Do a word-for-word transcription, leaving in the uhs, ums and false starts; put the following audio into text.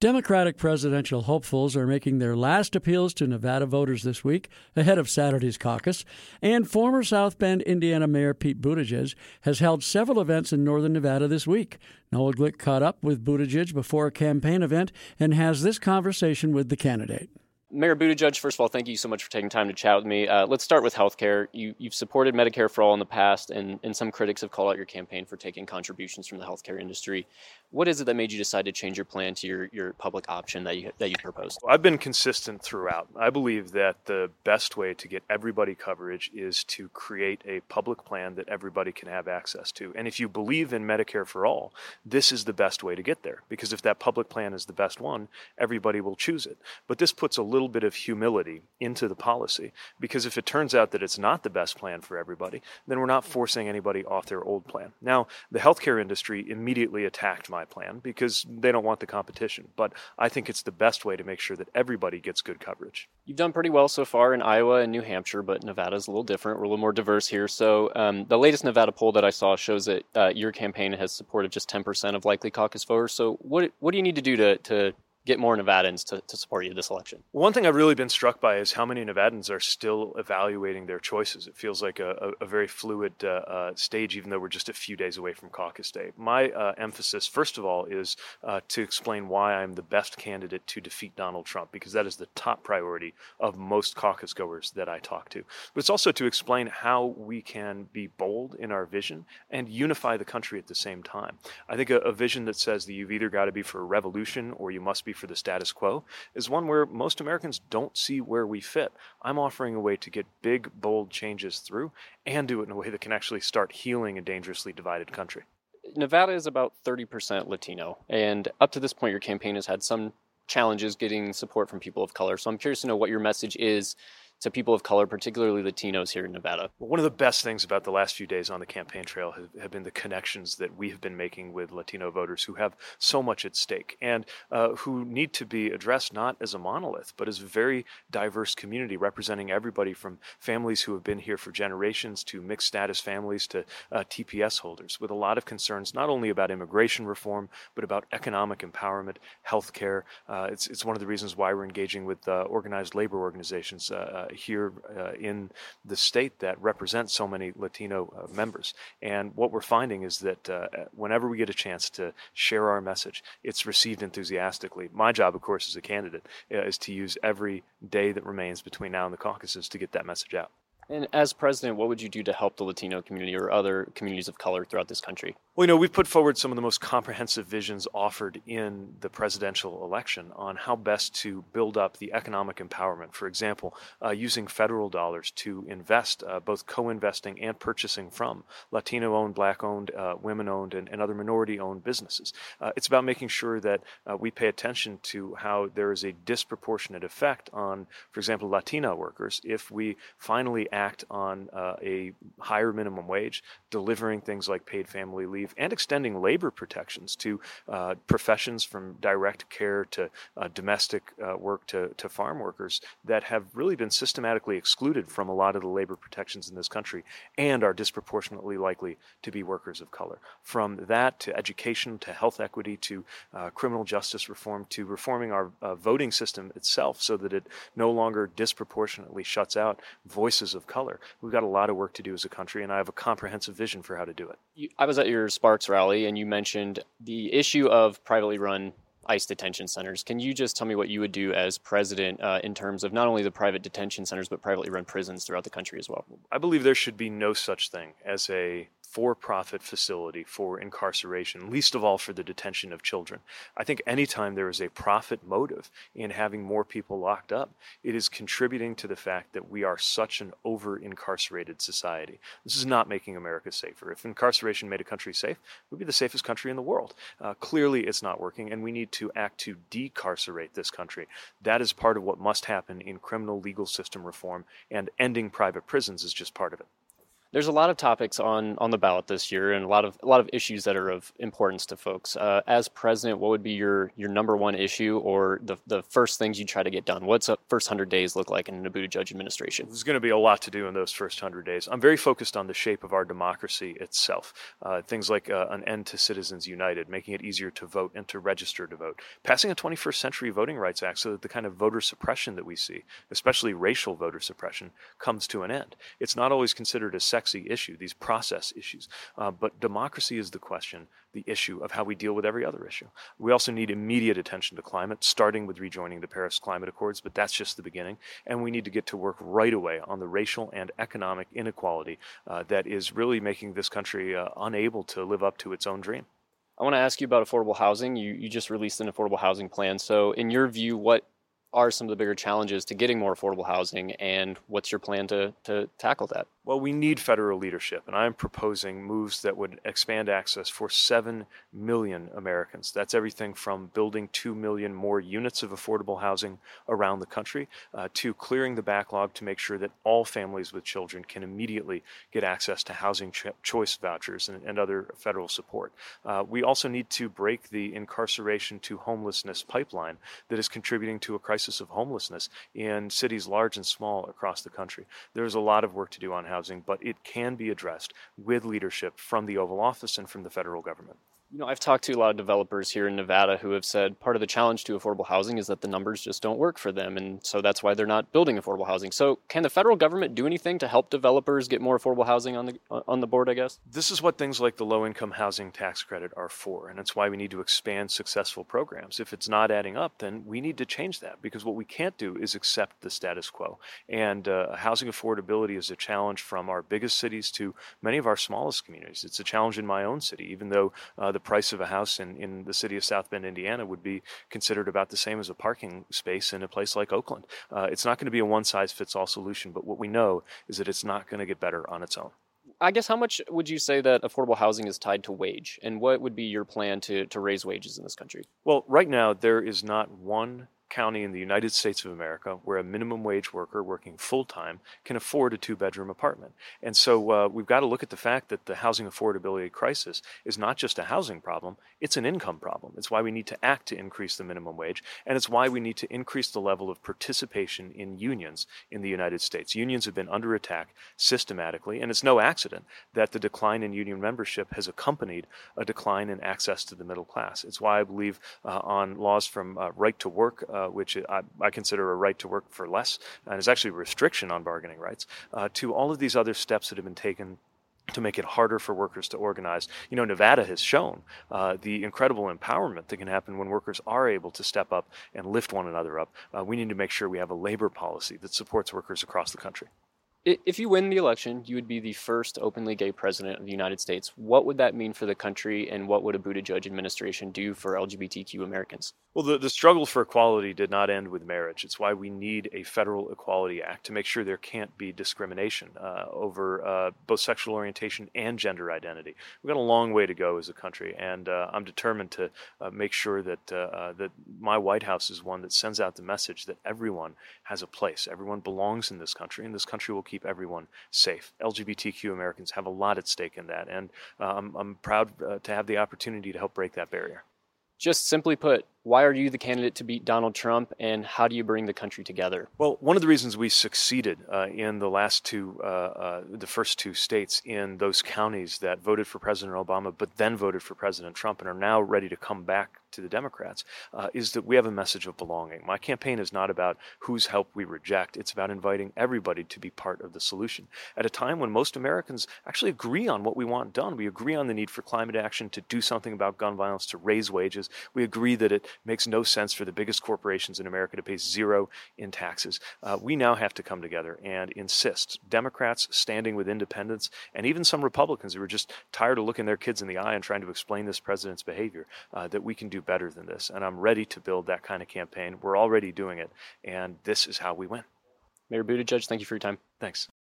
Democratic presidential hopefuls are making their last appeals to Nevada voters this week ahead of Saturday's caucus, and former South Bend, Indiana Mayor Pete Buttigieg has held several events in northern Nevada this week. Noah Glick caught up with Buttigieg before a campaign event and has this conversation with the candidate. Mayor Buttigieg, first of all, thank you so much for taking time to chat with me. Uh, let's start with healthcare. You, you've supported Medicare for All in the past, and, and some critics have called out your campaign for taking contributions from the healthcare industry. What is it that made you decide to change your plan to your, your public option that you that you proposed? I've been consistent throughout. I believe that the best way to get everybody coverage is to create a public plan that everybody can have access to. And if you believe in Medicare for All, this is the best way to get there. Because if that public plan is the best one, everybody will choose it. But this puts a little bit of humility into the policy, because if it turns out that it's not the best plan for everybody, then we're not forcing anybody off their old plan. Now, the healthcare industry immediately attacked my plan because they don't want the competition, but I think it's the best way to make sure that everybody gets good coverage. You've done pretty well so far in Iowa and New Hampshire, but Nevada's a little different. We're a little more diverse here. So um, the latest Nevada poll that I saw shows that uh, your campaign has supported just ten percent of likely caucus voters. So what what do you need to do to to get more Nevadans to, to support you this election? One thing I've really been struck by is how many Nevadans are still evaluating their choices. It feels like a, a, a very fluid uh, uh, stage, even though we're just a few days away from caucus day. My uh, emphasis, first of all, is uh, to explain why I'm the best candidate to defeat Donald Trump, because that is the top priority of most caucus goers that I talk to. But it's also to explain how we can be bold in our vision and unify the country at the same time. I think a, a vision that says that you've either got to be for a revolution or you must be for the status quo is one where most Americans don't see where we fit. I'm offering a way to get big, bold changes through and do it in a way that can actually start healing a dangerously divided country. Nevada is about thirty percent Latino, and up to this point, your campaign has had some challenges getting support from people of color. So I'm curious to know what your message is to people of color, particularly Latinos here in Nevada. Well, one of the best things about the last few days on the campaign trail have, have been the connections that we have been making with Latino voters who have so much at stake and uh, who need to be addressed not as a monolith, but as a very diverse community representing everybody from families who have been here for generations to mixed status families to uh, T P S holders, with a lot of concerns not only about immigration reform, but about economic empowerment, health care. Uh, it's, it's one of the reasons why we're engaging with uh, organized labor organizations uh, here uh, in the state that represent so many Latino uh, members. And what we're finding is that uh, whenever we get a chance to share our message, it's received enthusiastically. My job, of course, as a candidate, uh, is to use every day that remains between now and the caucuses to get that message out. And as president, what would you do to help the Latino community or other communities of color throughout this country? Well, you know, we've put forward some of the most comprehensive visions offered in the presidential election on how best to build up the economic empowerment. For example, uh, using federal dollars to invest, uh, both co-investing and purchasing from Latino-owned, Black-owned, uh, women-owned, and, and other minority-owned businesses. Uh, it's about making sure that uh, we pay attention to how there is a disproportionate effect on, for example, Latino workers if we finally act on uh, a higher minimum wage, delivering things like paid family leave, and extending labor protections to uh, professions from direct care to uh, domestic uh, work to, to farm workers that have really been systematically excluded from a lot of the labor protections in this country and are disproportionately likely to be workers of color. From that to education, to health equity, to uh, criminal justice reform, to reforming our uh, voting system itself so that it no longer disproportionately shuts out voices of color. We've got a lot of work to do as a country, and I have a comprehensive vision for how to do it. You, I was at your Sparks rally, and you mentioned the issue of privately run ICE detention centers. Can you just tell me what you would do as president uh, in terms of not only the private detention centers, but privately run prisons throughout the country as well? I believe there should be no such thing as a for-profit facility for incarceration, least of all for the detention of children. I think anytime there is a profit motive in having more people locked up, it is contributing to the fact that we are such an over-incarcerated society. This is not making America safer. If incarceration made a country safe, we'd be the safest country in the world. Uh, clearly, it's not working, and we need to act to decarcerate this country. That is part of what must happen in criminal legal system reform, and ending private prisons is just part of it. There's a lot of topics on, on the ballot this year, and a lot of a lot of issues that are of importance to folks. Uh, as president, what would be your, your number one issue, or the the first things you try to get done? What's the first hundred days look like in an Buttigieg administration? There's going to be a lot to do in those first hundred days. I'm very focused on the shape of our democracy itself. Uh, things like uh, an end to Citizens United, making it easier to vote and to register to vote, passing a twenty-first century Voting Rights Act so that the kind of voter suppression that we see, especially racial voter suppression, comes to an end. It's not always considered a sexy issue, these process issues. Uh, but democracy is the question, the issue of how we deal with every other issue. We also need immediate attention to climate, starting with rejoining the Paris Climate Accords, but that's just the beginning. And we need to get to work right away on the racial and economic inequality uh, that is really making this country uh, unable to live up to its own dream. I want to ask you about affordable housing. You, you just released an affordable housing plan. So in your view, what are some of the bigger challenges to getting more affordable housing, and what's your plan to, to tackle that? Well, we need federal leadership, and I'm proposing moves that would expand access for seven million Americans. That's everything from building two million more units of affordable housing around the country uh, to clearing the backlog to make sure that all families with children can immediately get access to housing ch- choice vouchers and, and other federal support. Uh, we also need to break the incarceration to homelessness pipeline that is contributing to a crisis of homelessness in cities large and small across the country. There's a lot of work to do on housing. Housing, but it can be addressed with leadership from the Oval Office and from the federal government. You know, I've talked to a lot of developers here in Nevada who have said part of the challenge to affordable housing is that the numbers just don't work for them, and so that's why they're not building affordable housing. So can the federal government do anything to help developers get more affordable housing on the on the board, I guess? This is what things like the low-income housing tax credit are for, and it's why we need to expand successful programs. If it's not adding up, then we need to change that, because what we can't do is accept the status quo. And uh, housing affordability is a challenge from our biggest cities to many of our smallest communities. It's a challenge in my own city, even though uh, the price of a house in, in the city of South Bend, Indiana would be considered about the same as a parking space in a place like Oakland. Uh, it's not going to be a one-size-fits-all solution, but what we know is that it's not going to get better on its own. I guess how much would you say that affordable housing is tied to wage, and what would be your plan to, to raise wages in this country? Well, right now there is not one county in the United States of America where a minimum wage worker working full-time can afford a two-bedroom apartment. And so uh, we've got to look at the fact that the housing affordability crisis is not just a housing problem, it's an income problem. It's why we need to act to increase the minimum wage, and it's why we need to increase the level of participation in unions in the United States. Unions have been under attack systematically, and it's no accident that the decline in union membership has accompanied a decline in access to the middle class. It's why I believe uh, on laws from uh, right to work, Uh, which I, I consider a right to work for less, and is actually a restriction on bargaining rights, uh, to all of these other steps that have been taken to make it harder for workers to organize. You know, Nevada has shown uh, the incredible empowerment that can happen when workers are able to step up and lift one another up. Uh, we need to make sure we have a labor policy that supports workers across the country. If you win the election, you would be the first openly gay president of the United States. What would that mean for the country, and what would a Buttigieg administration do for L G B T Q Americans? Well, the, the struggle for equality did not end with marriage. It's why we need a federal Equality Act to make sure there can't be discrimination uh, over uh, both sexual orientation and gender identity. We've got a long way to go as a country, and uh, I'm determined to uh, make sure that uh, uh, that my White House is one that sends out the message that everyone has a place, everyone belongs in this country, and this country will keep everyone safe. L G B T Q Americans have a lot at stake in that, and uh, I'm, I'm proud uh, to have the opportunity to help break that barrier. Just simply put, why are you the candidate to beat Donald Trump, and how do you bring the country together? Well, one of the reasons we succeeded uh, in the last two, uh, uh, the first two states in those counties that voted for President Obama, but then voted for President Trump and are now ready to come back to the Democrats, uh, is that we have a message of belonging. My campaign is not about whose help we reject. It's about inviting everybody to be part of the solution. At a time when most Americans actually agree on what we want done. We agree on the need for climate action, to do something about gun violence, to raise wages. We agree that it makes no sense for the biggest corporations in America to pay zero in taxes. Uh, we now have to come together and insist, Democrats standing with independents, and even some Republicans who are just tired of looking their kids in the eye and trying to explain this president's behavior, uh, that we can do better than this. And I'm ready to build that kind of campaign. We're already doing it, and this is how we win. Mayor Buttigieg, thank you for your time. Thanks.